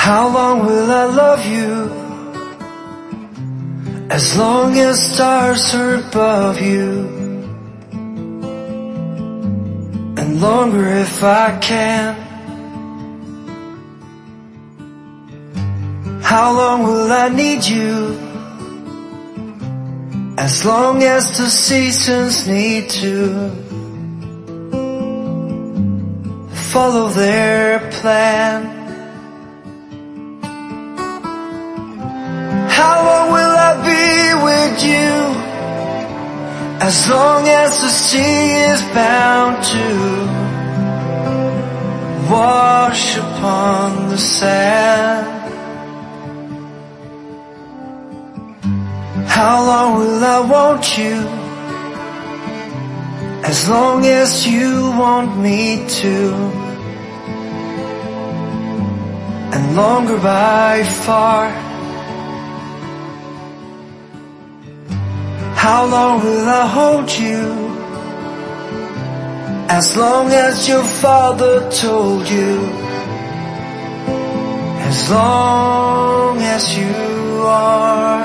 How long will I love you? As long as stars are above you, and longer if I can. How long will I need you? As long as the seasons need to follow their plan. How long will I be with you? As long as the sea is bound to wash upon the sand. How long will I want you? As long as you want me to, and longer by far. How long will I hold you? As long as your father told you, as long as you are.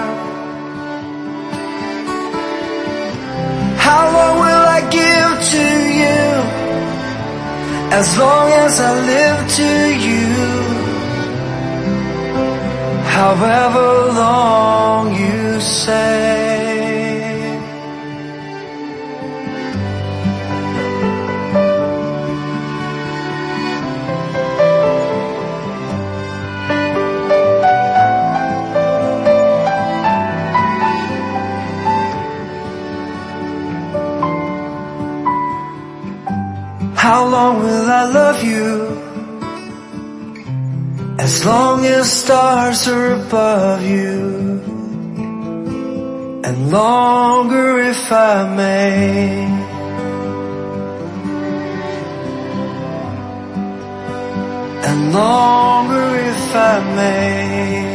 How long will I give to you? As long as I live to you, however long you say. How long will I love you? As long as stars are above you, and longer if I may. And longer if I may.